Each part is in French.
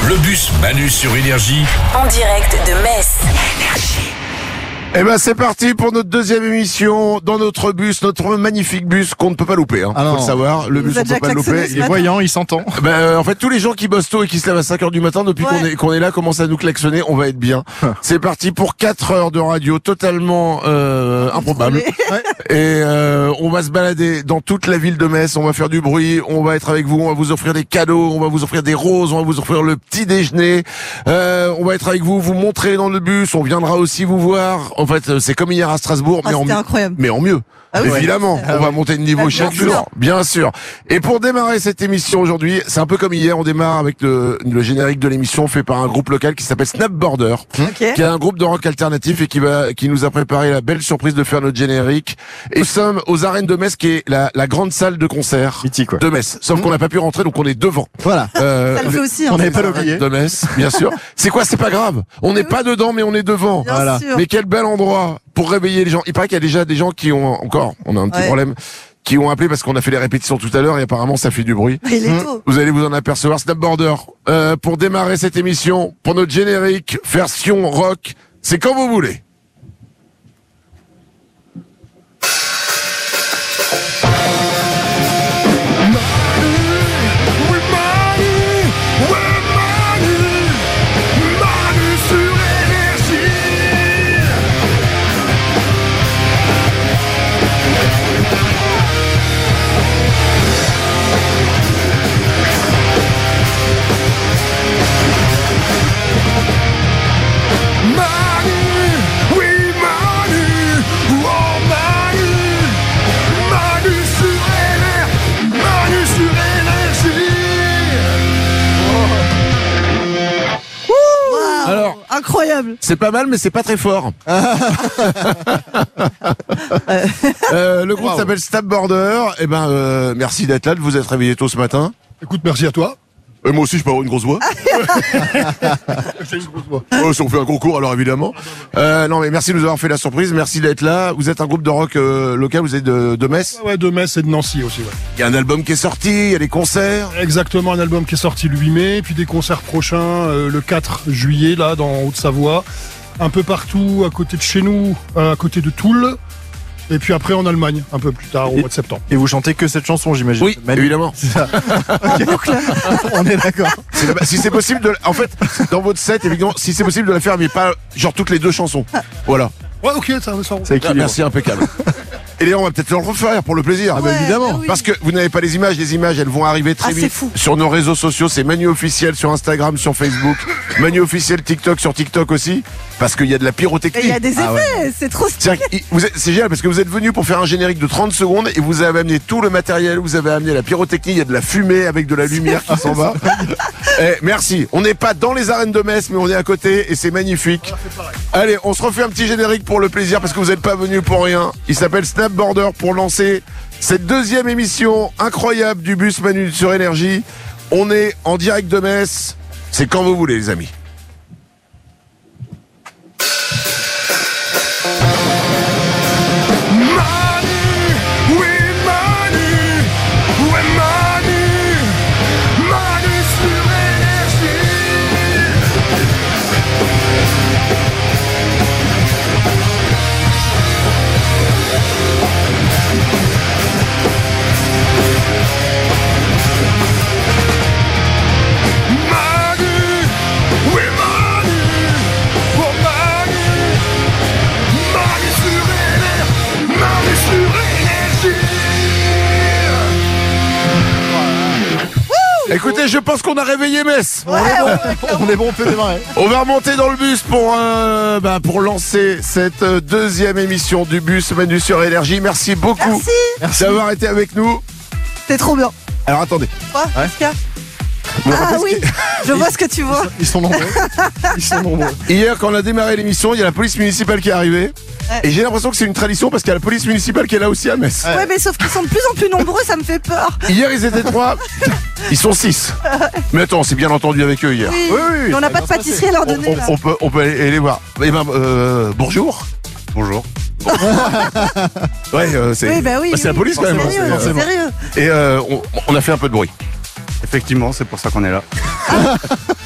Le bus Manu sur Énergie. En direct de Metz. Eh ben c'est parti pour notre deuxième émission dans notre bus, notre magnifique bus qu'on ne peut pas louper. Faut le savoir, le bus on ne peut pas le louper. Il est voyant, il s'entend. En fait tous les gens qui bossent tôt et qui se lèvent à 5h du matin depuis qu'on est là commencent à nous klaxonner, on va être bien. C'est parti pour 4 heures de radio totalement improbable. Et on va se balader dans toute la ville de Metz, on va faire du bruit, on va être avec vous, on va vous offrir des cadeaux, on va vous offrir des roses, on va vous offrir le petit déjeuner. On va être avec vous, vous montrer dans le bus, on viendra aussi vous voir. En fait, c'est comme hier à Strasbourg, mais en mieux. Évidemment, on va monter de niveau chaque jour, bien sûr. Et pour démarrer cette émission aujourd'hui, c'est un peu comme hier, on démarre avec le générique de l'émission fait par un groupe local qui s'appelle Snapboarder, qui est un groupe de rock alternatif et qui nous a préparé la belle surprise de faire notre générique. Et nous sommes aux arènes de Metz, qui est la grande salle de concert de Metz. Sauf qu'on n'a pas pu rentrer, donc on est devant. Voilà. Ça le fait aussi. On n'avait pas l'oublié. De Metz, bien sûr. C'est quoi? C'est pas grave. On n'est pas dedans, mais on est devant. Bien sûr. Mais quel bel endroit pour réveiller les gens. Il paraît qu'il y a déjà des gens qui ont on a un petit problème, qui ont appelé parce qu'on a fait les répétitions tout à l'heure et apparemment ça fait du bruit. Il est tôt. Vous allez vous en apercevoir. Snapboarder, pour démarrer cette émission, pour notre générique, version rock, c'est quand vous voulez. Incroyable. C'est pas mal, mais c'est pas très fort. Le groupe s'appelle Snapboarder. Eh ben, merci d'être là, de vous être réveillé tôt ce matin. Écoute, merci à toi. Moi aussi, je peux avoir une grosse voix. C'est une grosse voix. Si on fait un concours, alors évidemment. Non, mais merci de nous avoir fait la surprise. Merci d'être là. Vous êtes un groupe de rock local. Vous êtes de Metz. Ouais, de Metz et de Nancy aussi. Ouais. Il y a un album qui est sorti. Il y a des concerts. Exactement, un album qui est sorti le 8 mai, puis des concerts prochains le 4 juillet là dans Haute-Savoie, un peu partout à côté de chez nous, à côté de Toul. Et puis après en Allemagne, un peu plus tard, au mois de septembre. Et vous chantez que cette chanson, j'imagine. Oui, évidemment. C'est ça. On est d'accord. Si c'est possible en fait, dans votre set, évidemment, si c'est possible de la faire, mais pas genre toutes les deux chansons. Voilà. Ouais, ok, ça va. C'est équilibré. Merci, impeccable. Et d'ailleurs, on va peut-être le refaire pour le plaisir. Évidemment. Parce que vous n'avez pas les images. Les images, elles vont arriver très vite sur nos réseaux sociaux. C'est Manu Officiel sur Instagram, sur Facebook. Manu Officiel TikTok sur TikTok aussi. Parce qu'il y a de la pyrotechnie. Il y a des effets, c'est trop stylé. C'est génial parce que vous êtes venu pour faire un générique de 30 secondes et vous avez amené tout le matériel, vous avez amené la pyrotechnie, il y a de la fumée avec de la lumière qui s'en va. Merci. On n'est pas dans les arènes de Metz, mais on est à côté et c'est magnifique. Allez, on se refait un petit générique pour le plaisir parce que vous n'êtes pas venu pour rien. Il s'appelle Snapboarder pour lancer cette deuxième émission incroyable du bus Manu sur Énergie. On est en direct de Metz. C'est quand vous voulez, les amis. Écoutez, je pense qu'on a réveillé Metz. On est bon, on peut démarrer. On va remonter dans le bus pour lancer cette deuxième émission du bus Manu sur Énergie. Merci beaucoup d'avoir été avec nous. C'est trop bien. Alors attendez. Quoi? Qu'est-ce qu'il y a? Oui, je vois ce que tu vois. Ils sont nombreux. Hier, quand on a démarré l'émission, il y a la police municipale qui est arrivée. Et j'ai l'impression que c'est une tradition parce qu'il y a la police municipale qui est là aussi à Metz. Ouais, mais sauf qu'ils sont de plus en plus nombreux, ça me fait peur. Hier, ils étaient 3. Ils sont 6. Mais attends, on s'est bien entendu avec eux hier. Oui. Mais on n'a pas de pâtisserie à leur donner. Là. On peut aller les voir. Bonjour. Bonjour. Ouais, c'est c'est la police quand même. C'est sérieux. Et on a fait un peu de bruit. Effectivement, c'est pour ça qu'on est là.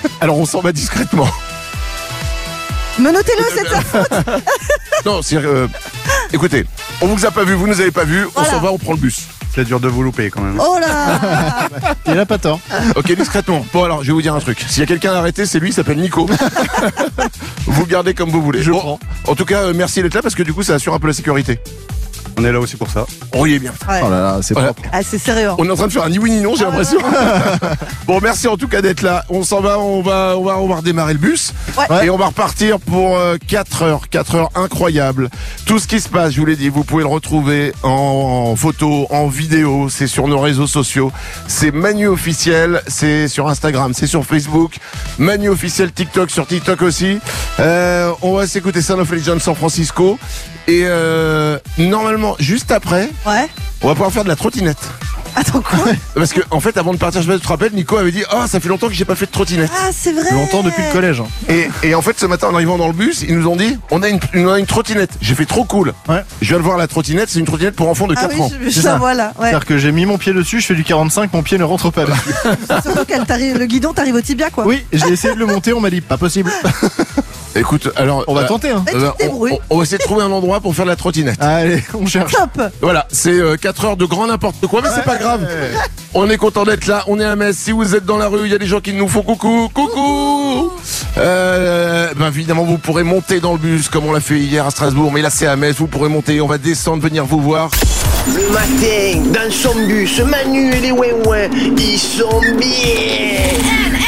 Alors on s'en va discrètement. Menottez-le, c'est de sa faute. Non, c'est... écoutez, on vous a pas vu, vous nous avez pas vu, Voilà. on s'en va, on prend le bus. C'est dur de vous louper quand même. Oh là. Il a pas tort. Ok, discrètement. Bon alors, je vais vous dire un truc. S'il y a quelqu'un à arrêter, c'est lui, il s'appelle Nico. Vous le gardez comme vous voulez. Je Bon, prends. en tout cas, merci d'être là parce que du coup, ça assure un peu la sécurité. On est là aussi pour ça. On y est bien. Ouais. Oh là là, c'est Voilà. propre. Ah, c'est sérieux. On est en train de faire un ni oui ni non, j'ai l'impression. Bon, merci en tout cas d'être là. On s'en va, on va redémarrer le bus. Ouais. Et on va repartir pour 4 heures. 4 heures incroyables. Tout ce qui se passe, je vous l'ai dit, vous pouvez le retrouver en photo, en vidéo. C'est sur nos réseaux sociaux. C'est Manu officiel. C'est sur Instagram, c'est sur Facebook. Manu officiel TikTok, sur TikTok aussi. On va s'écouter Son of Legend San Francisco. Et normalement, juste après, Ouais. on va pouvoir faire de la trottinette. Attends, quoi? Parce que en fait, avant de partir, je sais pas si tu te rappelles, Nico avait dit « ça fait longtemps que j'ai pas fait de trottinette. Ah, c'est vrai. Longtemps depuis le collège. Et en fait, ce matin, en arrivant dans le bus, ils nous ont dit « on a une trottinette ». J'ai fait trop cool. Ouais. Je viens de voir la trottinette, c'est une trottinette pour enfants de Ah 4 oui, ans. je C'est ça ça. voilà. Ouais. C'est-à-dire que j'ai mis mon pied dessus, je fais du 45, mon pied ne rentre pas dessus. Surtout qu'elle t'arrive, le guidon t'arrive au tibia, quoi. Oui, j'ai essayé de le monter, on m'a dit pas possible. Écoute, alors... On va tenter, hein. Mais tu te débrouilles. on va essayer de trouver un endroit pour faire de la trottinette. Allez, on cherche. Top. Voilà, c'est 4 heures de grand n'importe quoi, mais c'est pas grave. On est content d'être là, on est à Metz. Si vous êtes dans la rue, il y a des gens qui nous font coucou, coucou. Évidemment, vous pourrez monter dans le bus comme on l'a fait hier à Strasbourg, mais là c'est à Metz. Vous pourrez monter, on va descendre, venir vous voir. Le matin, dans son bus, Manu et les ouin-ouin, ils sont bien.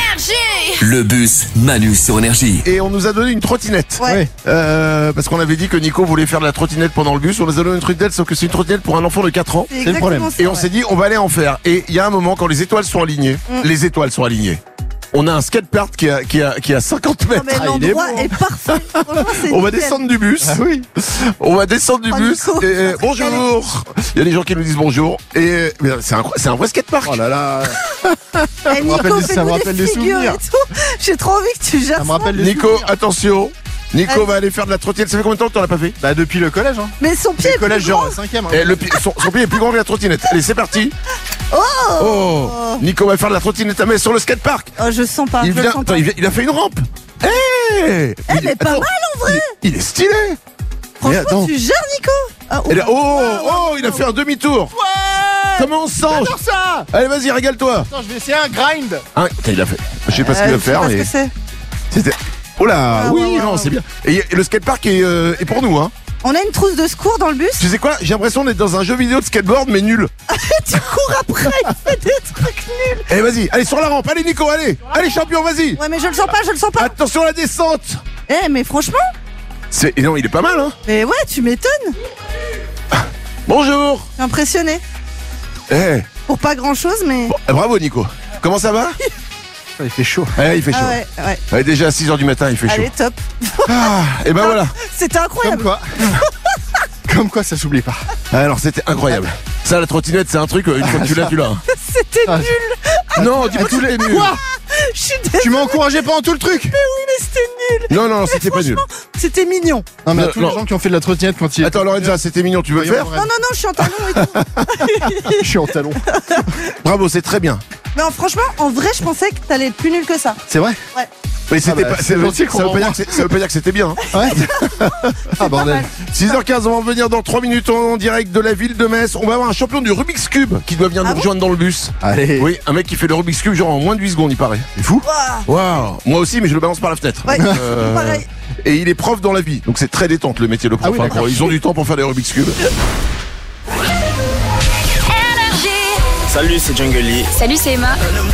Le bus Manu sur Énergie. Et on nous a donné une trottinette. Ouais. Parce qu'on avait dit que Nico voulait faire de la trottinette pendant le bus. On nous a donné une trottinette, sauf que c'est une trottinette pour un enfant de 4 ans. C'est le problème. exactement ça, Et on ouais. s'est dit, on va aller en faire. Et il y a un moment, quand les étoiles sont alignées, les étoiles sont alignées. On a un skatepark qui a 50 Non, mètres. mais il est l'endroit beau, hein. est parfait. Franchement, c'est On va nickel. descendre du bus. Ah oui. On va descendre du Oh, bus. Nico. Et, bonjour. Il y a des gens qui nous disent bonjour. Et mais c'est un vrai skatepark. Oh là là. Eh, Nico, rappelle des- ça me fais-nous rappelle des des figures souvenirs. et tout. J'ai trop envie que tu gères Ça me ça. rappelle les Nico, souvenirs. attention. Nico Vas-y. va aller faire de la trottinette. Ça fait combien de temps que t'en as pas fait? Bah depuis le collège, hein. Mais son pied Le est collège, plus grand. genre 5ème. Hein. Et son pied est plus grand que la trottinette. Allez, c'est parti. Oh, Nico va faire de la trottinette à Metz sur le skatepark. Oh, je sens pas. Il je vient, sens attends, pas. il a fait une rampe. Eh mais pas mal, en vrai. Il est stylé. Mais Franchement, attends. tu gères, Nico. Ah, Et là, il a fait un demi-tour. Comment on se sent? J'adore ça. Allez, vas-y, régale-toi. Attends, je vais essayer un grind. Hein, putain, il a fait. Je sais pas ce qu'il va je sais faire, pas ce mais que c'est. c'était. Oh là, Ah, oui, ouais, non, ouais, c'est bien. Et le skatepark est pour nous, hein. On a une trousse de secours dans le bus. Tu sais quoi? J'ai l'impression d'être dans un jeu vidéo de skateboard, mais nul. Tu cours après, il fait des trucs nuls. Allez, vas-y, allez sur la rampe. Allez, Nico, allez. Allez, champion, vas-y. Ouais, mais je le sens pas, je le sens pas. Attention à la descente. Eh, mais franchement, Et non, il est pas mal, hein. mais ouais, tu m'étonnes. Bonjour. Je suis impressionné. Eh, Pour pas grand chose, mais. bravo, Nico. Comment ça va? Il fait chaud. Il fait chaud. Ah ouais, ouais. Ouais, déjà à 6h du matin, il fait chaud. Allez, top. Et ben voilà. C'était Comme incroyable. quoi. Comme quoi, ça s'oublie pas. Alors, c'était incroyable. Ça, la trottinette, c'est un truc, une fois que tu l'as, tu l'as. hein. C'était Ah, nul. Non, dis pas que c'était nul. Quoi? Je suis désolée, Tu m'as encouragé pendant tout le truc. mais c'était nul. Non, c'était pas nul. C'était mignon. Non, mais à Non, tous non. les gens qui ont fait de la trottinette quand il. Attends, Lorenza, c'était mignon, tu veux le faire? Non, je suis en talon et tout. Je suis en talon. Bravo, c'est très bien. Mais franchement, en vrai, je pensais que t'allais être plus nul que ça. C'est vrai? Mais c'était bah, pas, c'est gentil qu'on ça veut en pas dire que ça veut pas dire que c'était bien. hein. Ouais. Ah bordel. 6h15, on va venir dans 3 minutes en direct de la ville de Metz. On va avoir un champion du Rubik's Cube qui doit venir nous Ah bon rejoindre dans le bus. Allez. Oui, un mec qui fait le Rubik's Cube genre en moins de 8 secondes, il paraît. C'est fou. Waouh. Moi aussi, mais je le balance par la fenêtre. Ouais, pareil. Et il est prof dans la vie, donc c'est très détente le métier de prof. Ah oui, hein, d'accord. quand ils ont du temps pour faire des Rubik's Cube. Salut, c'est Jungle Lee. Salut, c'est Emma.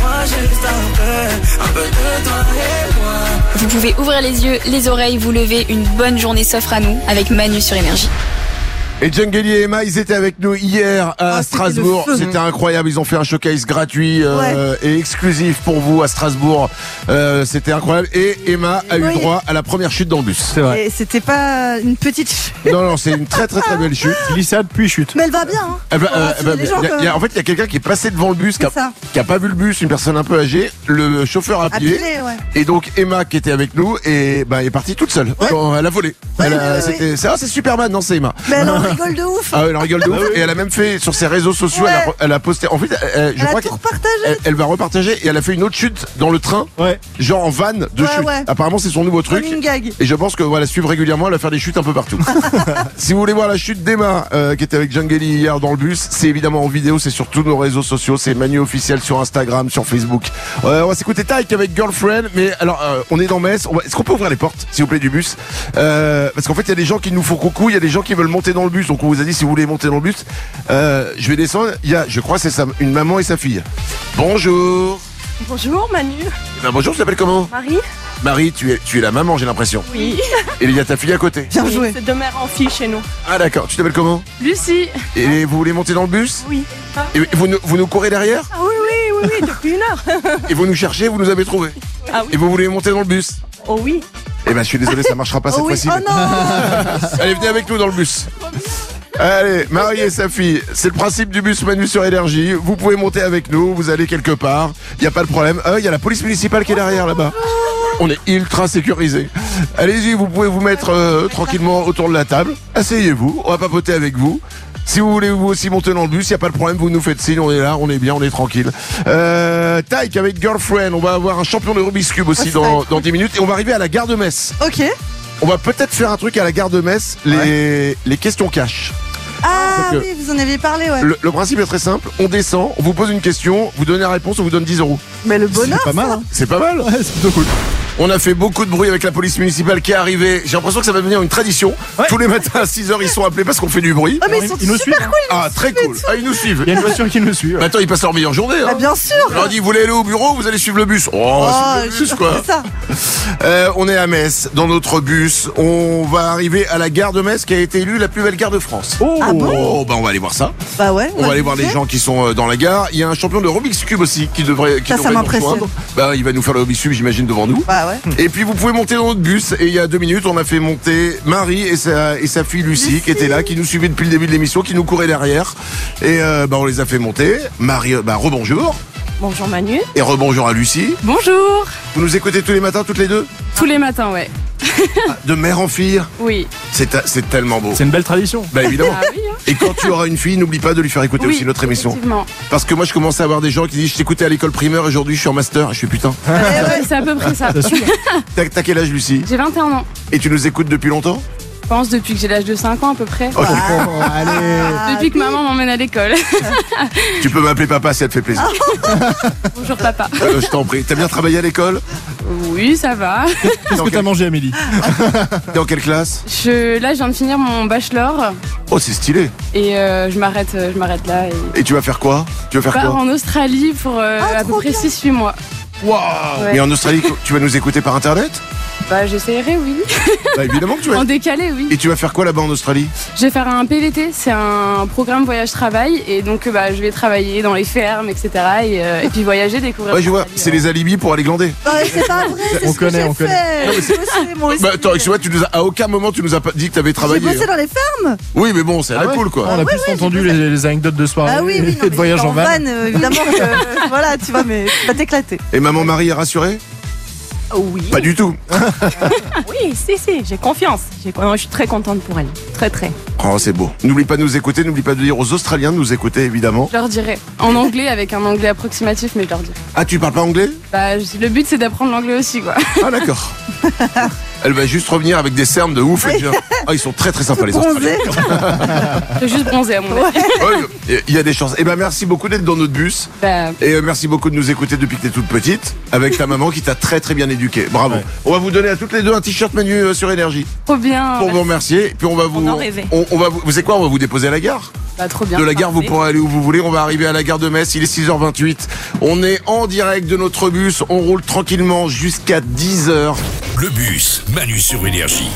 Vous pouvez ouvrir les yeux, les oreilles, vous lever. Une bonne journée s'offre à nous avec Manu sur Énergie. Et Jungle et Emma, ils étaient avec nous hier à Ah, c'était Strasbourg. le feu. C'était incroyable. Ils ont fait un showcase gratuit Ouais. et exclusif pour vous à Strasbourg. C'était incroyable. Et Emma a eu Oui. droit à la première chute dans le bus. C'est vrai. Et c'était pas une petite chute. Non, c'est une très belle chute. Glissade puis chute. Mais elle va bien, hein. Eh ben, Faut rassurer les gens, quand même. en fait, il y a quelqu'un qui est passé devant le bus, C'est ça. qui a pas vu le bus, une personne un peu âgée. Le chauffeur a À pilé. piler, ouais. Et donc Emma qui était avec nous et est partie toute seule. Ouais. Elle a volé. Ouais, Elle a- ouais, c'était- c'est Superman, non c'est Emma. Mais non, rigole de ouf. Ah, elle rigole de ouf. Et elle a même fait sur ses réseaux sociaux, Ouais. elle a posté. En fait, je Elle crois a tout repartagé. elle va repartager et elle a fait une autre chute dans le train, Ouais. genre en van de Ouais, chute. ouais. Apparemment, c'est son nouveau truc. Running gag. Et je pense que voilà, suivre régulièrement, elle va faire des chutes un peu partout. Si vous voulez voir la chute d'Emma, qui était avec Jangeli hier dans le bus, c'est évidemment en vidéo, c'est sur tous nos réseaux sociaux, c'est Manu officiel sur Instagram, sur Facebook. On va s'écouter Tyke avec Girlfriend, mais alors on est dans Metz. Est-ce qu'on peut ouvrir les portes, s'il vous plaît, du bus parce qu'en fait, il y a des gens qui nous font coucou, il y a des gens qui veulent monter dans le bus. Donc on vous a dit si vous voulez monter dans le bus, je vais descendre. Il y a, je crois, c'est ça, une maman et sa fille. Bonjour. Bonjour Manu. Eh ben, bonjour, tu t'appelles comment? Marie. Marie, tu es la maman, j'ai l'impression. Oui. Et il y a ta fille à côté. Bien joué. C'est de mère en fille chez nous. Ah d'accord, tu t'appelles comment? Lucie. Et vous voulez monter dans le bus? Oui. Et vous nous courez derrière? Ah oui, depuis 1 heure. Et vous nous cherchez, vous nous avez trouvé? Ah oui. Et vous voulez monter dans le bus? Oh oui. Eh ben je suis désolé, ça marchera pas cette Oh oui. fois-ci. Oh non. Allez, venez avec nous dans le bus. Allez, Marie et sa fille, c'est le principe du bus Manu sur Énergie. Vous pouvez monter avec nous, vous allez quelque part, il n'y a pas de problème. Il y a la police municipale qui est derrière là-bas. On est ultra sécurisé. Allez-y, vous pouvez vous mettre tranquillement autour de la table. Asseyez-vous, on va papoter avec vous. Si vous voulez vous aussi monter dans le bus, il n'y a pas de problème, vous nous faites signe, on est là, on est bien, on est tranquille. Tyke avec Girlfriend, on va avoir un champion de Rubik's Cube aussi dans 10 minutes. Et on va arriver à la gare de Metz. Ok. On va peut-être faire un truc à la gare de Metz, les questions cash. Ah Donc, oui, vous en aviez parlé, ouais. Le principe est très simple, on descend, on vous pose une question, vous donnez la réponse, on vous donne 10 €. Mais le bonheur. C'est pas mal, hein. C'est pas mal. Ouais, c'est plutôt cool. On a fait beaucoup de bruit avec la police municipale qui est arrivée. J'ai l'impression que ça va devenir une tradition. Ouais. Tous les matins à 6h, ils sont appelés parce qu'on fait du bruit. Ah mais ils sont Ils nous super suivent. cool. Ah, très cool. Ah, ils nous suivent. Il y a une voiture qui nous suit. Mais attends, ils passent leur meilleure journée. Ah, Hein. bien sûr. On leur dit, vous voulez aller au bureau, vous allez suivre le bus. Oh, suivre le bus, quoi. C'est ça. On est à Metz, dans notre bus. On va arriver à la gare de Metz qui a été élue la plus belle gare de France. Oh, Ah bon Oh, bah on va aller voir ça. Bah ouais. On va aller voir les gens qui sont dans la gare. Il y a un champion de Rubik's Cube aussi qui devrait Ça nous m'impressionne. rejoindre. Bah, il va nous faire le Rubik's Cube, j'imagine, devant nous. Bah ouais. Et puis vous pouvez monter dans notre bus. Et il y a 2 minutes, on a fait monter Marie et sa fille Lucie qui étaient là, qui nous suivaient depuis le début de l'émission, qui nous couraient derrière. Et on les a fait monter. Marie, rebonjour. Bonjour Manu. Et rebonjour à Lucie. Bonjour. Vous nous écoutez tous les matins, toutes les deux? Tous les matins, ouais. De mère en fille. Oui. C'est tellement beau. c'est une belle tradition. Bah évidemment. Ah oui, hein. Et quand tu auras une fille, n'oublie pas de lui faire écouter Oui, aussi notre émission. effectivement. Parce que moi je commence à avoir des gens qui disent je t'écoutais à l'école primaire, aujourd'hui je suis en master. Je fais putain. Ouais, c'est à peu près ça. T'as quel âge Lucie? J'ai 21 ans. Et tu nous écoutes depuis longtemps? Je pense depuis que j'ai l'âge de 5 ans à peu près. Ok. Allez. Depuis que maman m'emmène à l'école. Tu peux m'appeler papa si ça te fait plaisir. Bonjour papa. Je t'en prie. T'as bien travaillé à l'école? Oui, ça va. Qu'est-ce que t'as mangé, Amélie? T'es en quelle classe? Là, je viens de finir mon bachelor Oh, c'est stylé. et je m'arrête là. Et... Et tu vas faire quoi? Tu vas Je faire pars quoi? en Australie pour à peu trop près bien. 6-8 mois. Waouh. Ouais. Mais en Australie, tu vas nous écouter par internet? Bah, j'essaierai, oui. Bah évidemment que tu vas. En décalé, oui. Et tu vas faire quoi là-bas en Australie? Je vais faire un PVT, c'est un programme voyage-travail. Et donc, je vais travailler dans les fermes, etc. Et puis voyager, découvrir. Ouais, je vois. l'Australie, C'est les alibis pour aller glander. Ouais, c'est pas vrai. C'est On ce connaît, que on j'ai connaît. fait. Non, mais c'est- Moi aussi, moi aussi. Bah attends, excuse-moi, à aucun moment tu nous as pas dit que t'avais J'ai travaillé. bossé hein. dans les fermes. Oui, mais bon, c'est à la cool quoi. On a plus entendu les anecdotes de soirée Ah oui, oui. et de voyage en van. Évidemment que voilà, tu vois, mais tu vas t'éclater. Et maman Marie est rassurée? Oui. Pas du tout. Oui, si, j'ai confiance. Je suis très contente pour elle. Très, très. Oh, c'est beau. N'oublie pas de nous écouter, n'oublie pas de dire aux Australiens de nous écouter évidemment. Je leur dirai. En anglais, avec un anglais approximatif, mais je leur dirai. Ah, tu parles pas anglais? Le but, c'est d'apprendre l'anglais aussi, quoi. Ah d'accord. Elle va juste revenir avec des cernes de ouf et dire ah ils sont très très sympas les Australiens. Bronzé. Je vais juste bronzer, à mon avis. Ouais, il y a des chances. Eh ben merci beaucoup d'être dans notre bus Bah, et merci beaucoup de nous écouter depuis que t'es toute petite avec ta maman qui t'a très très bien éduquée. Bravo. Ouais. On va vous donner à toutes les deux un t-shirt Manu sur Énergie trop bien. pour vous remercier. Puis on va vous en rêvait. on va vous savez quoi, on va vous déposer à la gare. Bah, trop bien. De la gare, vous Parfait. pourrez aller où vous voulez. On va arriver à la gare de Metz. Il est 6h28. On est en direct de notre bus. On roule tranquillement jusqu'à 10h. Le bus Manu sur Énergie.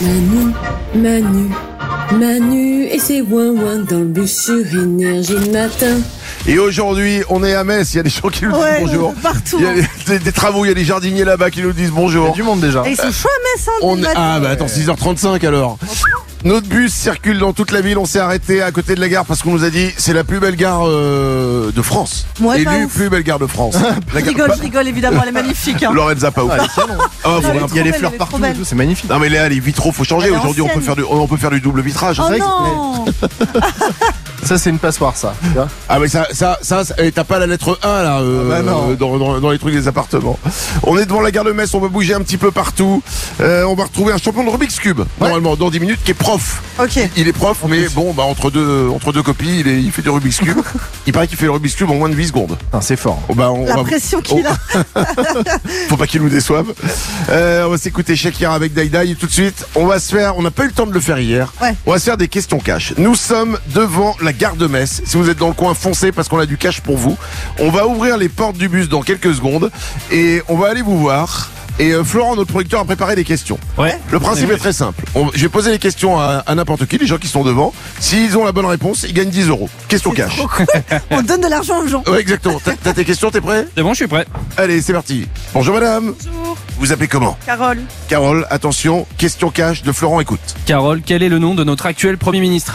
Manu et c'est ouin dans le bus sur Énergie le matin. Et aujourd'hui, on est à Metz. Il y a des gens qui nous disent Ouais, bonjour. partout. Il y a des travaux. Il y a des jardiniers là-bas qui nous disent Il y bonjour. a du monde déjà. Et ils sont chauds à Metz, hein, On du est... matin. Ah bah attends, 6h35 alors. Notre bus circule dans toute la ville. On s'est arrêté à côté de la gare parce qu'on nous a dit c'est la plus belle gare de France. Ouais, pas Élue ouf. plus belle gare de France. La gare- Je rigole évidemment, elle est magnifique. Hein. Lorenza pas ouf. Il y a les fleurs partout et tout, c'est magnifique. Non mais Léa, les vitraux, faut changer. Elle est Aujourd'hui, ancienne. on peut faire du double vitrage. Oh C'est vrai que- non. Ça, c'est une passoire, ça. Tu vois. Ah mais ça, t'as pas la lettre 1 là bah non. dans les trucs des appartements. On est devant la gare de Metz, on va bouger un petit peu partout. On va retrouver un champion de Rubik's Cube normalement dans 10 minutes qui est prof. Ok. Il est prof, mais bon, bah entre deux copies, il fait du Rubik's Cube. Il paraît qu'il fait le Rubik's Cube en moins de 8 secondes. Non, c'est fort. Oh, bah, on La va- pression qu'il a. Faut pas qu'il nous déçoive. On va s'écouter Shakira avec Daïdaï et tout de suite, on n'a pas eu le temps de le faire hier. Ouais. On va se faire des questions cash. Nous sommes devant la gare de Metz. Si vous êtes dans le coin, foncez parce qu'on a du cash pour vous. On va ouvrir les portes du bus dans quelques secondes et on va aller vous voir. Et Florent, notre producteur, a préparé des questions. Ouais. Le principe est très simple. Je vais poser les questions à n'importe qui, les gens qui sont devant. S'ils ont la bonne réponse, ils gagnent 10 €. Question cash. Trop cool. On donne de l'argent aux gens. Ouais, exactement. T'as tes questions, t'es prêt? C'est bon, je suis prêt. Allez, c'est parti. Bonjour madame. Bonjour. Vous appelez comment? Carole. Carole, attention, question cash de Florent, écoute. Carole, quel est le nom de notre actuel Premier ministre?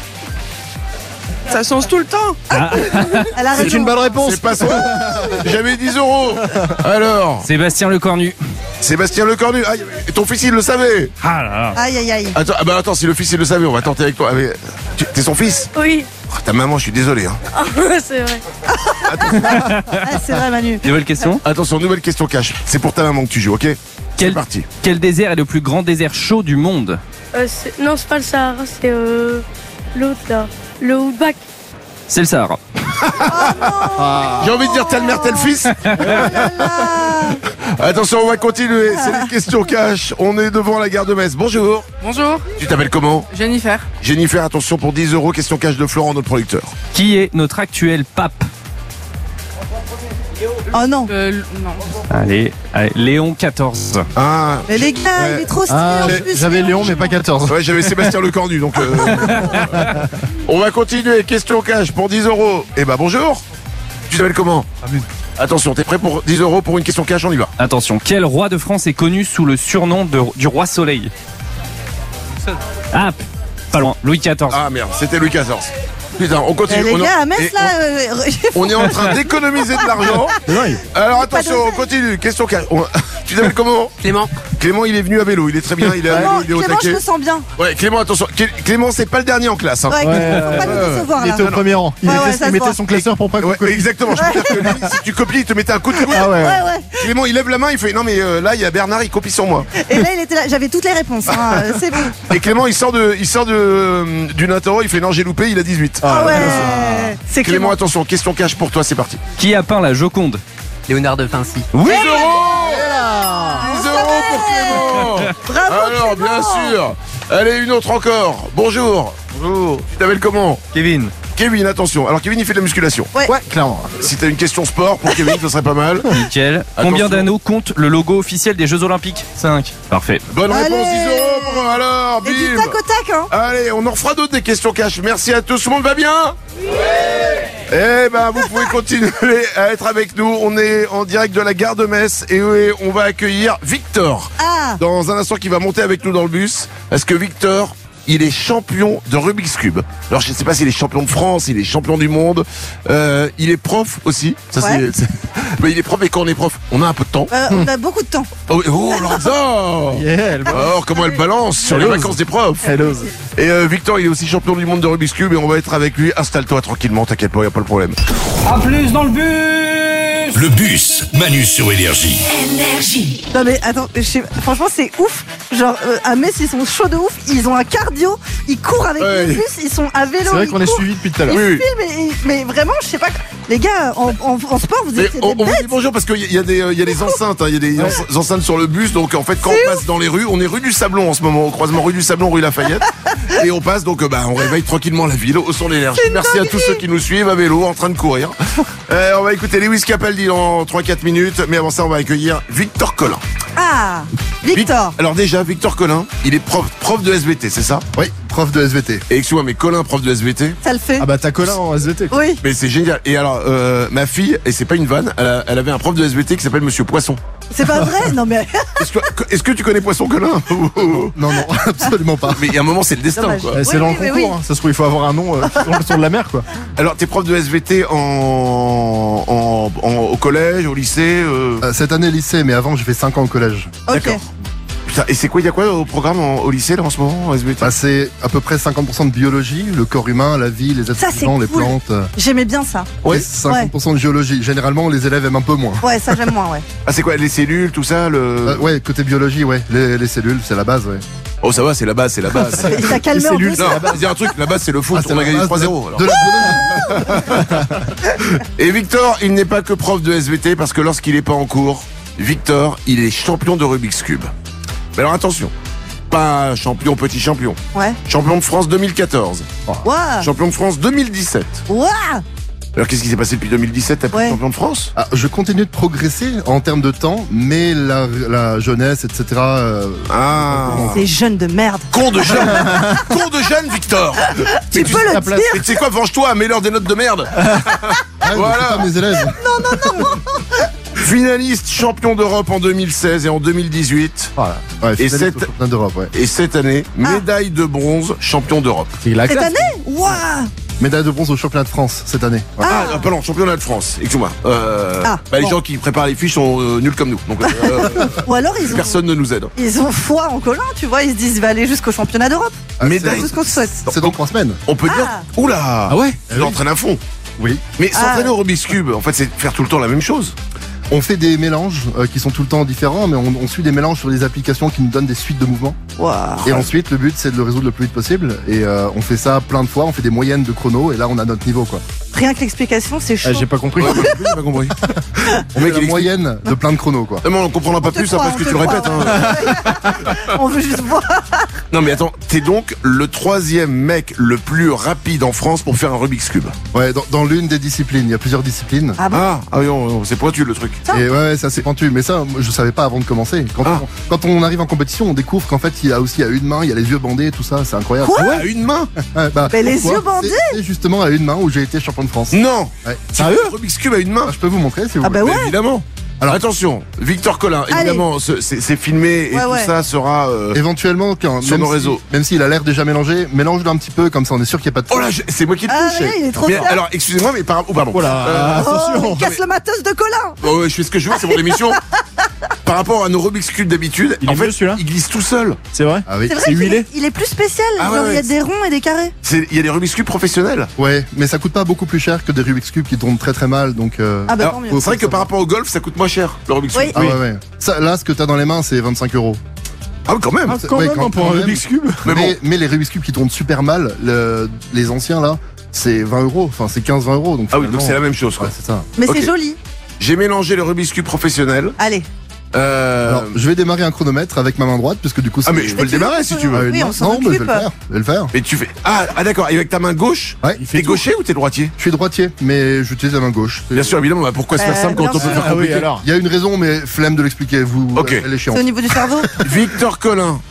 Ça change tout le temps. Elle a C'est raison. une bonne réponse. C'est pas ça. J'avais 10 €. Alors, Sébastien Lecornu. Sébastien Lecornu. Ah, et ton fils, il le savait. Ah là là. Aïe aïe aïe. Attends, si le fils, il le savait, on va tenter avec toi. T'es son fils? Oui. Oh, ta maman, je suis désolé. Hein. C'est vrai. Ah, c'est vrai Manu. Nouvelle question. Attention, nouvelle question cash. C'est pour ta maman que tu joues, ok? C'est Quel, parti. quel désert est le plus grand désert chaud du monde? Non, c'est pas le Sahara, c'est l'autre là. Le Outback. C'est le Sahara. J'ai envie de dire telle mère, tel fils. Attention, on va continuer. C'est les questions cash. On est devant la gare de Metz. Bonjour. Bonjour, Tu t'appelles comment? Jennifer. Jennifer, attention pour 10 €. Question cash de Florent, notre producteur. Qui est notre actuel pape? Oh non. Non. Allez, Léon XIV. Ah. Mais les gars, Ouais. il est trop stylé Ah, en plus. j'avais Léon, mais pas 14. Ouais, j'avais Sébastien Lecornu, donc. On va continuer. Question cash pour 10 €. Eh ben bonjour. Tu t'appelles comment? Attention, t'es prêt pour 10 € pour une question cash? On y va. Attention, quel roi de France est connu sous le surnom du roi Soleil? Ah, pas loin, Louis XIV. Ah merde, c'était Louis XIV. Putain, on continue. Les On est en- gars, à Metz et là. on est en train d'économiser de l'argent. Alors attention, on continue. Question cash. Tu t'appelles comment? Clément. Clément, il est venu à vélo. Il est très bien. Il est à vélo, Clément, il est au Clément, je taquet. me sens bien. Ouais, Clément, attention. Clément, c'est pas le dernier en classe. Hein. Ouais, faut pas nous décevoir Il là. était au premier rang. Il, Ouais, était- ouais, ça il se mettait voit. son classeur pour pas qu'on Ouais, copie. exactement. Je peux dire que lui, si tu copies, il te mettait un coup de coude. Ah ouais. Ouais, ouais. Clément, il lève la main, il fait non mais là il y a Bernard, il copie sur moi. Et là, il était là. J'avais toutes les réponses. Hein. C'est bon. Et Clément, il sort d'une interro, il fait non j'ai loupé, il a 18. Ah ouais. C'est Clément, Clément. attention, question cash pour toi, c'est parti. Qui a peint la Joconde? Léonard de Vinci. 10 €. 10 € pour Clément. Bravo. Alors, Clément. bien sûr. Allez, une autre encore. Bonjour. Bonjour. Tu t'appelles comment? Kevin. Kevin, attention. Alors Kevin, il fait de la musculation. Ouais. Clairement. Si t'as une question sport pour Kevin, ce serait pas mal. Nickel. Combien d'anneaux compte le logo officiel des Jeux Olympiques? 5. Parfait. Bonne réponse, Allez. 10 € pour alors, Et du bim. tac au tac, hein. Allez, on en refera d'autres des questions cash. Merci à tous. Tout le monde va bien? Oui. Eh ben, vous pouvez continuer à être avec nous. On est en direct de la gare de Metz et on va accueillir Victor. Ah. Dans un instant, qui va monter avec nous dans le bus. Parce que Victor, il est champion de Rubik's Cube. Alors, je ne sais pas s'il est champion de France, il est champion du monde. Il est prof aussi. Ça, Ouais. Mais il est prof, et quand on est prof, on a un peu de temps. On a beaucoup de temps. Oh, Lorenza. Alors, comment elle balance sur les Elle ose. vacances des profs. Elle ose. Et Victor, il est aussi champion du monde de Rubik's Cube et on va être avec lui. Installe-toi tranquillement, t'inquiète pas, y a pas de problème. A plus dans le bus. Le bus, Manu sur Énergie. Non mais attends, franchement c'est ouf. Genre à Metz ils sont chauds de ouf. Ils ont un cardio. Ils courent avec Ouais. le bus. Ils sont à vélo. C'est vrai ils qu'on est courent, suivis depuis tout à Ils l'heure. Oui, oui. filment. Mais vraiment, je sais pas. Les gars, en sport, vous Mais êtes on des vous bêtes. dit bonjour parce qu'il y a des enceintes, hein, il y a des enceintes sur le bus. Donc en fait, quand on passe dans les rues, on est rue du Sablon en ce moment, au croisement rue du Sablon, rue Lafayette, et on passe donc on réveille tranquillement la ville au son de l'énergie. Merci à tous ceux qui nous suivent à vélo, en train de courir. On va écouter Lewis Capaldi dans 3-4 minutes, mais avant ça, on va accueillir Victor Collin. Ah, Victor. Alors déjà, Victor Collin, il est prof de SVT, c'est ça? Oui, prof de SVT. Et excuse-moi, mais Collin, prof de SVT? Ça le fait. Ah bah t'as Colin en SVT. quoi. Oui. Mais c'est génial. Et alors, ma fille, et c'est pas une vanne, elle avait un prof de SVT qui s'appelle Monsieur Poisson. C'est pas vrai? Non, mais. Est-ce que tu connais Poisson Colin? Non, absolument pas. Mais il y a un moment, c'est le destin, Dommage. quoi. C'est dans le concours, oui. hein. Ça se trouve, il faut avoir un nom sur de la mer, quoi. Alors, t'es prof de SVT au collège, au lycée Cette année, lycée, mais avant, j'ai fait 5 ans au collège. Ok. D'accord. Putain, et c'est quoi, il y a quoi au programme au lycée, là, en ce moment, en SVT? Bah, c'est à peu près 50% de biologie, le corps humain, la vie, les êtres Ça, c'est vivants, les cool. plantes. J'aimais bien ça. Ouais. Et 50% de géologie. Généralement, les élèves aiment un peu moins. Ouais, ça, j'aime moins, ouais. Ah, c'est quoi, les cellules, tout ça, Ouais, côté biologie, ouais. Les cellules, c'est la base, ouais. Oh, ça va, c'est la base, c'est la base. Il t'a calmé en plus. Non, c'est un truc, la base, c'est le foot, c'est on a la gagné base 3-0. alors. de la biologie. Et Victor, il n'est pas que prof de SVT, parce que lorsqu'il n'est pas en cours, Victor, il est champion de Rubik's Cube. Mais alors attention, pas champion, petit champion. Ouais. Champion de France 2014. Waouh. Champion de France 2017. Waouh. Alors qu'est-ce qui s'est passé depuis 2017? T'as pris Ouais. champion de France? Ah, je continue de progresser en termes de temps, mais la jeunesse, etc. Ah. C'est jeune de merde. Con de jeune. Con de jeune, Victor. Tu peux le dire. Mais tu sais quoi, venge-toi, mets-leur des notes de merde. Ah, Voilà. c'est pas mes élèves. Finaliste champion d'Europe en 2016 et en 2018. Voilà. Ouais, Et finaliste au championnat d'Europe, ouais. Et cette année, médaille de bronze champion d'Europe. Cette année? Waouh. Médaille de bronze au championnat de France cette année. Ouais. Ah, pardon, championnat de France. Excuse-moi. Les bon. gens qui préparent les fiches sont nuls comme nous. Donc, Ou alors ils ont. personne ne nous aide. Ils ont foi en Colin, tu vois, ils se disent, va aller jusqu'au championnat d'Europe. Médaille. C'est tout ce qu'on se souhaite. C'est dans 3 semaines. On peut dire. Oula. Ah ouais. Il entraîne à fond. Oui. Mais s'entraîner au Rubik's Cube, en fait, c'est faire tout le temps la même chose. On fait des mélanges qui sont tout le temps différents, mais on suit des mélanges sur des applications qui nous donnent des suites de mouvements. Waouh. Et ensuite, le but, c'est de le résoudre le plus vite possible. Et on fait ça plein de fois, on fait des moyennes de chrono, et là, on a notre niveau, quoi. Rien que l'explication, c'est chaud. J'ai pas compris. J'ai pas compris. On met la moyenne de plein de chronos, quoi. Non, mais on comprendra pas plus après ce que tu le répètes. On veut juste voir. Non, mais attends, t'es donc le 3e mec le plus rapide en France pour faire un Rubik's Cube. Ouais, dans l'une des disciplines, il y a plusieurs disciplines. Ah bon? Oui, c'est pointu le truc. Et ouais, c'est assez pointu. Mais ça, je savais pas avant de commencer. Quand on arrive en compétition, on découvre qu'en fait, il y a aussi à une main, il y a les yeux bandés, tout ça, c'est incroyable. Quoi? À une main? Ouais, Mais les pourquoi yeux bandés? C'est justement à une main où j'ai été champion de France. Non. Ouais. Sérieux? Rubik's Cube à une main? Je peux vous montrer si vous voulez. Bah ouais. Mais évidemment. Alors attention, Victor Colin, évidemment, c'est filmé et tout ça sera éventuellement sur nos réseaux. Même s'il a l'air déjà mélangé, mélange-le un petit peu, comme ça on est sûr qu'il n'y a pas de. Oh là, c'est moi qui le touche. Il est trop Mais, fort. alors, excusez-moi, mais pardon. Attention. Il casse le matos de Colin. Je fais ce que je veux, c'est mon émission. Par rapport à nos Rubik's Cube d'habitude, en fait, il glisse tout seul. C'est vrai? Ah oui. C'est vrai huilé. il est plus spécial. Ah Genre, ouais, il y a des ronds et des carrés. Il y a des Rubik's Cube professionnels. Ouais, mais ça coûte pas beaucoup plus cher que des Rubik's Cube qui tournent très très mal, donc. Ah bah Alors, tant mieux. c'est vrai que par rapport au golf, ça coûte moins cher, le Rubik's Cube. Oui. Ah ouais. Ça, là, ce que t'as dans les mains, c'est 25 €. Ah oui, quand même. Pour un Rubik's Cube. Mais bon. Mais les Rubik's Cube qui tournent super mal, les anciens là, c'est 20 €. Enfin, c'est 15-20 €. Donc Ah oui, donc c'est la même chose, quoi. Ouais, c'est ça. Mais Ok. c'est joli. J'ai mélangé le Rubik's Cube professionnel. Allez. Alors, je vais démarrer un chronomètre avec ma main droite, puisque du coup. Ah mais je peux le démarrer si tu veux. Oui, on s'en Non, mais je vais occupe. le faire. Je vais le faire. Mais tu fais. Ah d'accord, et avec ta main gauche, Ouais. t'es gaucher ou t'es droitier? Je suis droitier, mais j'utilise la main gauche. Bien sûr, évidemment, bah, pourquoi se faire simple quand bien on peut sûr. faire compliqué? Il y a une raison, mais flemme de l'expliquer. Vous, Ok. elle est chiante. C'est au niveau du cerveau. Victor Colin,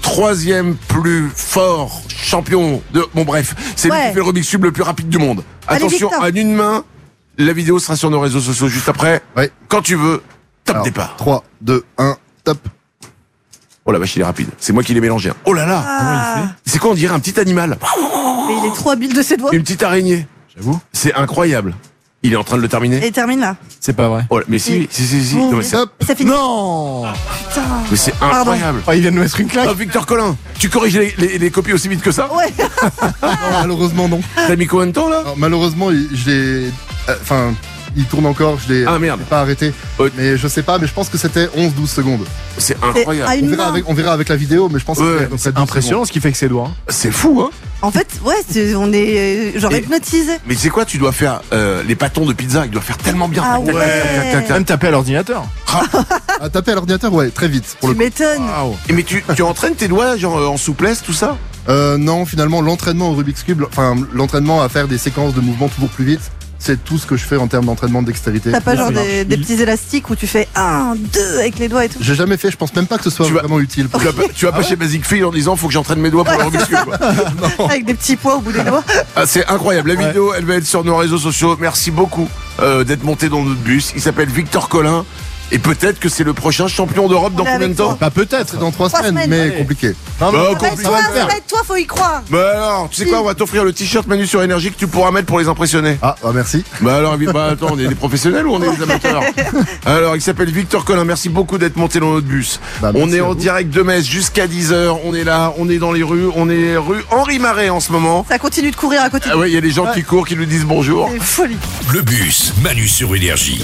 3e plus fort champion de. Bon bref, c'est lui Ouais. qui fait le Rubik's Cube le plus rapide du monde. Allez, Attention, Victor. à une main, la vidéo sera sur nos réseaux sociaux juste après. Ouais. Quand tu veux, top Alors, départ. 3, 2, 1, top. Oh la vache, il est rapide. C'est moi qui l'ai mélangé. Oh là là. Ah. C'est quoi, on dirait un petit animal? Mais il est trop habile de ses doigts. Une petite araignée. J'avoue. C'est incroyable. Il est en train de le terminer. Et il termine là. C'est pas vrai. Oh, mais si. Non, mais c'est Top. Et ça finit. Non. Putain. mais c'est Pardon. incroyable. Oh, il vient de nous mettre une claque. Oh, Victor Colin, tu corriges les copies aussi vite que ça? Ouais. Non, malheureusement, non. T'as mis combien de temps là? Alors, malheureusement, je l'ai. Enfin, il tourne encore, je l'ai Ah, merde. pas arrêté. Ouais. Mais je sais pas, mais je pense que c'était 11-12 secondes. C'est Et à incroyable. une main. On verra avec la vidéo, mais je pense que Ouais, c'était à peu près 12 Impressionnant ce qu'il fait avec ses doigts. C'est fou, hein? En fait, ouais, on est genre Et- hypnotisé. Mais tu sais quoi, tu dois faire les pâtons de pizza, ils doivent faire tellement bien. Ah Tac, tac, ouais. tac, tac, tac, tac. Même taper à l'ordinateur. secondes. À taper à l'ordinateur, ouais, très vite. Pour Tu le coup. m'étonnes. Et mais tu entraînes tes doigts genre en souplesse, tout ça? Non, finalement, l'entraînement au Rubik's Cube, enfin, l'entraînement à faire des séquences de mouvements toujours plus vite, c'est tout ce que je fais en termes d'entraînement de dextérité. T'as pas genre des petits élastiques où tu fais 1, 2 avec les doigts et tout. J'ai jamais fait, je pense même pas que ce soit Tu vas- vraiment utile. Tu vas pas chez Basic Fit en disant faut que j'entraîne mes doigts pour le Rubik's Cube, quoi. Avec des petits pois au bout des doigts. Ah, c'est incroyable. La vidéo, elle va être sur nos réseaux sociaux. Merci beaucoup d'être monté dans notre bus. Il s'appelle Victor Colin. Et peut-être que c'est le prochain champion d'Europe dans combien de temps? Bah peut-être dans 3 semaines, mais ouais. compliqué. Bah, Toi, faut y croire. Bah alors, tu sais quoi, on va t'offrir le t-shirt Manu sur Énergie que tu pourras mettre pour les impressionner. Ah, merci. Bah alors, attends, on est des professionnels ou on est des amateurs? Alors, il s'appelle Victor Collin, merci beaucoup d'être monté dans notre bus. Bah, on est en direct de Metz jusqu'à 10h, on est là, on est dans les rues, on est rue Henri Marais en ce moment. Ça continue de courir à côté de Ah ouais, il y a des gens qui courent, qui nous disent bonjour. C'est folie. Le bus, Manu sur Énergie.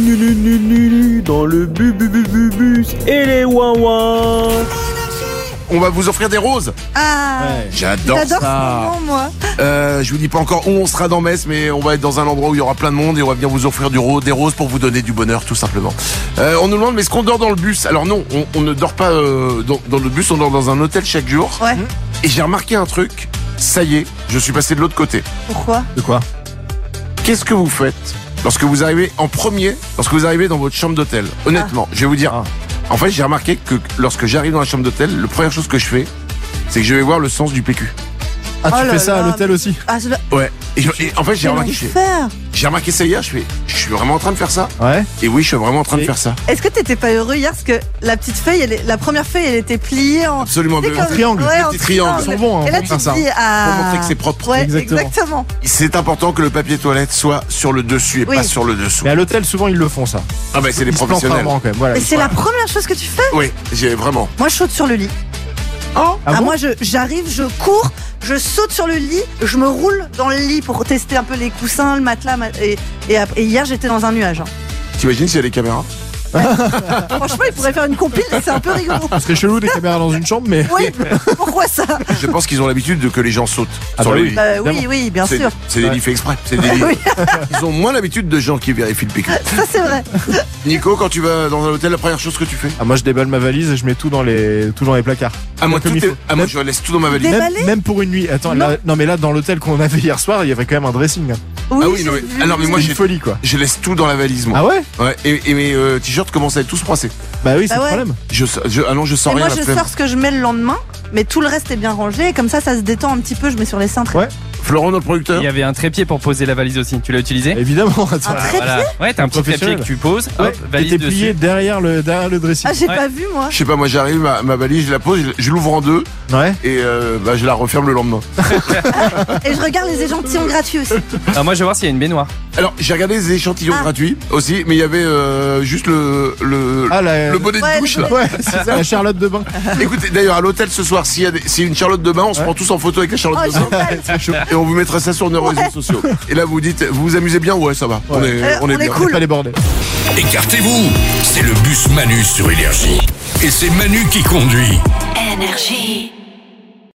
Manu, dans le bus et les ouin-ouin. On va vous offrir des roses. Ah, J'adore ce ça. moment, moi. Je vous dis pas encore où on sera dans Metz, mais on va être dans un endroit où il y aura plein de monde et on va bien vous offrir des roses pour vous donner du bonheur, tout simplement. On nous demande, mais est-ce qu'on dort dans le bus? Alors non, on ne dort pas dans le bus, on dort dans un hôtel chaque jour. Ouais. Et j'ai remarqué un truc, ça y est, je suis passé de l'autre côté. Pourquoi? De quoi? Qu'est-ce que vous faites lorsque vous arrivez lorsque vous arrivez dans votre chambre d'hôtel? Honnêtement, je vais vous dire. En fait, j'ai remarqué que lorsque j'arrive dans la chambre d'hôtel, la première chose que je fais, c'est que je vais voir le sens du PQ. Ah, tu fais ça à l'hôtel aussi? Ah, Ouais. Et en fait, j'ai remarqué ça hier, je suis vraiment en train de faire ça. Ouais. Et oui, je suis vraiment en train de faire ça. Est-ce que t'étais pas heureux hier parce que la petite feuille, la première feuille, elle était pliée en Absolument, tu sais, en triangle. Ouais, Les petits triangles. Ils sont bons, Et là, pour tu faire te ça. dis, Pour montrer que c'est propre. Ouais, Exactement. exactement. C'est important que le papier toilette soit sur le dessus et Oui. pas sur le dessous. Mais à l'hôtel, souvent, ils le font, ça. Ah bah c'est des Ils se plantent professionnels. rarement, quand même. Voilà. Et c'est la première chose que tu fais? Oui, j'ai vraiment. Moi, je saute sur le lit. Oh, Ah bon? Moi, j'arrive, je cours, je saute sur le lit, je me roule dans le lit pour tester un peu les coussins, le matelas. Et hier, j'étais dans un nuage. t'imagines s'il y a des caméras? Franchement, il pourrait faire une compile, c'est un peu rigolo. Ce serait chelou des caméras dans une chambre, mais. Oui, pourquoi ça? Je pense qu'ils ont l'habitude de que les gens sautent sur les lits. Oui, bien C'est- sûr. C'est des lits faits exprès. C'est des lits. Oui. Ils ont moins l'habitude de gens qui vérifient le PQ. Ça, c'est vrai. Nico, quand tu vas dans un hôtel, la première chose que tu fais? Ah, moi, je déballe ma valise et je mets tout dans les placards. Ah moi, Comme il faut. moi je laisse tout dans ma valise. Déballer Même pour une nuit. Attends, Non. non, mais là, dans l'hôtel qu'on avait hier soir, il y avait quand même un dressing. Ah oui, non, mais, alors, mais moi C'est j'ai une folie, quoi. je laisse tout dans la valise moi. Ah ouais? Ouais, et mes t-shirts commencent à être tous froissés. Bah oui, c'est Bah le ouais. problème. Ah non, je sens Et rien moi, la je flemme. sors ce que je mets le lendemain, mais tout le reste est bien rangé. Et comme ça se détend un petit peu. Je mets sur les cintres. Ouais. Florent, notre producteur. Il y avait un trépied pour poser la valise aussi. Tu l'as utilisé? Évidemment. Attends. Un trépied? Voilà. Ouais, t'as un petit trépied Professionnel. que tu poses. Ouais, Hop, valise était plié dessus. derrière le dressing. Ah, j'ai Ouais. pas vu, moi. Je sais pas, moi j'arrive, ma valise, je la pose, je l'ouvre en deux Ouais. et je la referme le lendemain. Et je regarde les échantillons gratuits aussi. Alors moi je vais voir s'il y a une baignoire. Alors j'ai regardé les échantillons Ah. gratuits aussi, mais il y avait juste le bonnet Ouais, de douche le là. bonnet. Ouais, c'est ça, la Charlotte de bain. Écoutez, d'ailleurs à l'hôtel ce soir, s'il y a une Charlotte de bain, on se prend tous en photo avec la Charlotte Oh, de bain génial. et on vous mettra ça sur nos réseaux sociaux. Et là vous dites, vous vous amusez bien? Ouais, ça va. On on est est bien. cool. Pas les bordels. Écartez-vous, c'est le bus Manu sur Énergie. Et c'est Manu qui conduit. Énergie.